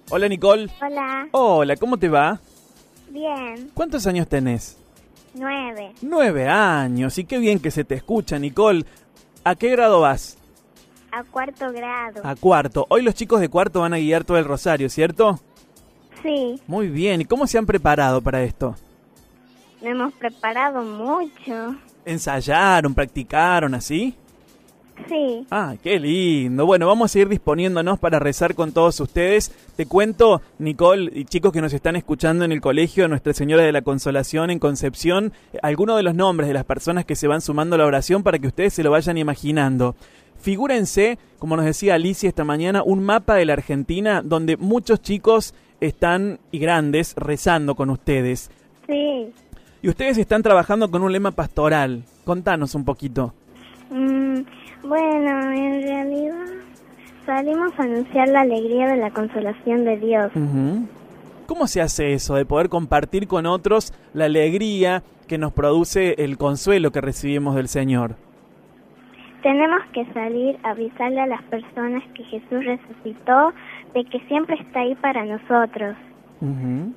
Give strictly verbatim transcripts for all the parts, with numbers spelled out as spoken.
Hola, Nicole. Hola. Hola, ¿cómo te va? Bien. ¿Cuántos años tenés? Nueve. Nueve años. Y qué bien que se te escucha, Nicole. ¿A qué grado vas? A cuarto grado. A cuarto. Hoy los chicos de cuarto van a guiar todo el rosario, ¿cierto? Sí. Muy bien. ¿Y cómo se han preparado para esto? Nos hemos preparado mucho. ¿Ensayaron, practicaron, así? Sí. Ah, qué lindo. Bueno, vamos a ir disponiéndonos para rezar con todos ustedes. Te cuento, Nicole, y chicos que nos están escuchando en el colegio Nuestra Señora de la Consolación en Concepción, algunos de los nombres de las personas que se van sumando a la oración para que ustedes se lo vayan imaginando. Figúrense, como nos decía Alicia esta mañana, un mapa de la Argentina donde muchos chicos están, y grandes, rezando con ustedes. Sí. Y ustedes están trabajando con un lema pastoral. Contanos un poquito. Mm, bueno, en realidad salimos a anunciar la alegría de la consolación de Dios. Uh-huh. ¿Cómo se hace eso, de poder compartir con otros la alegría que nos produce el consuelo que recibimos del Señor? Tenemos que salir a avisarle a las personas que Jesús resucitó, de que siempre está ahí para nosotros. Uh-huh.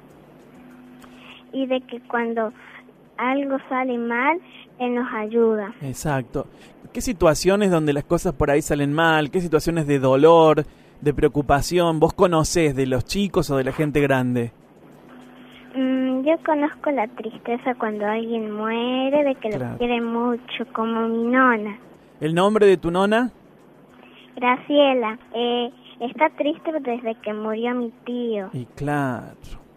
Y de que cuando algo sale mal, Él nos ayuda. Exacto. ¿Qué situaciones donde las cosas por ahí salen mal? ¿Qué situaciones de dolor, de preocupación vos conocés de los chicos o de la gente grande? Mm, yo conozco la tristeza cuando alguien muere, de que Claro. lo quiere mucho, como mi nona. ¿El nombre de tu nona? Graciela, eh, está triste desde que murió mi tío. Y claro.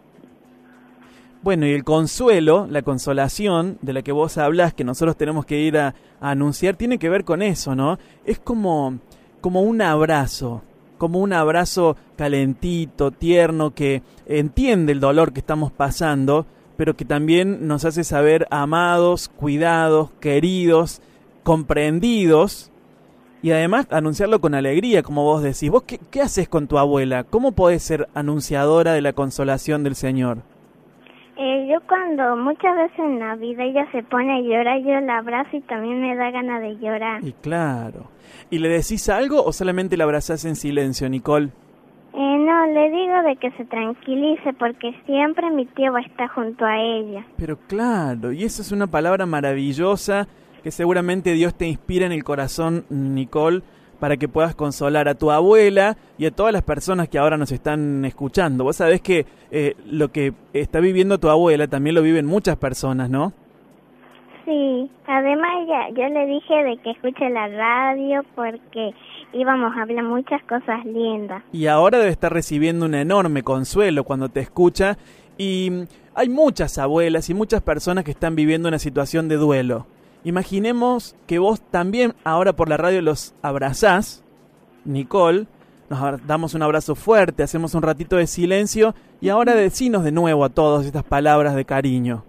Bueno, y el consuelo, la consolación de la que vos hablas, que nosotros tenemos que ir a, a anunciar, tiene que ver con eso, ¿no? Es como, como un abrazo, como un abrazo calentito, tierno, que entiende el dolor que estamos pasando, pero que también nos hace saber amados, cuidados, queridos, comprendidos, y además anunciarlo con alegría, como vos decís. ¿Vos qué, qué haces con tu abuela? ¿Cómo podés ser anunciadora de la consolación del Señor? Eh, yo cuando muchas veces en la vida ella se pone a llorar, yo la abrazo y también me da ganas de llorar. Y claro. ¿Y le decís algo o solamente la abrazás en silencio, Nicole? Eh, no, le digo de que se tranquilice porque siempre mi tío va a estar junto a ella. Pero claro, y eso es una palabra maravillosa que seguramente Dios te inspira en el corazón, Nicole, para que puedas consolar a tu abuela y a todas las personas que ahora nos están escuchando. Vos sabés que eh, lo que está viviendo tu abuela también lo viven muchas personas, ¿no? Sí, además ya, yo le dije de que escuche la radio porque íbamos a hablar muchas cosas lindas. Y ahora debe estar recibiendo un enorme consuelo cuando te escucha. Y hay muchas abuelas y muchas personas que están viviendo una situación de duelo. Imaginemos que vos también ahora por la radio los abrazás, Nicole, nos damos un abrazo fuerte, hacemos un ratito de silencio y ahora decinos de nuevo a todos estas palabras de cariño.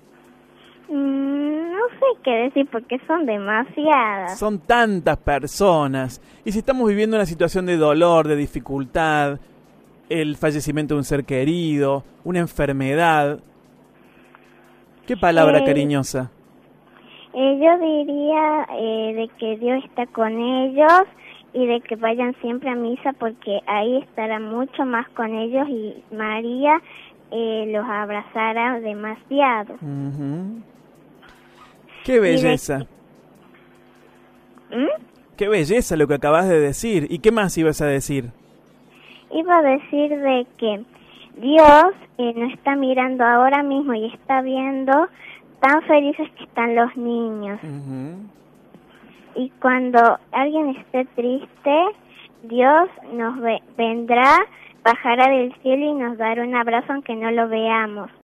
Mm, no sé qué decir porque son demasiadas. Son tantas personas y si estamos viviendo una situación de dolor, de dificultad, el fallecimiento de un ser querido, una enfermedad, ¿qué palabra Eh, cariñosa? Eh, yo diría eh, de que Dios está con ellos y de que vayan siempre a misa porque ahí estará mucho más con ellos y María eh, los abrazará demasiado. Uh-huh. ¡Qué belleza! De... ¿Mm? ¡Qué belleza lo que acabas de decir! ¿Y qué más ibas a decir? Iba a decir de que Dios eh, nos está mirando ahora mismo y está viendo tan felices que están los niños. Uh-huh. Y cuando alguien esté triste, Dios nos ve, vendrá, bajará del cielo y nos dará un abrazo aunque no lo veamos.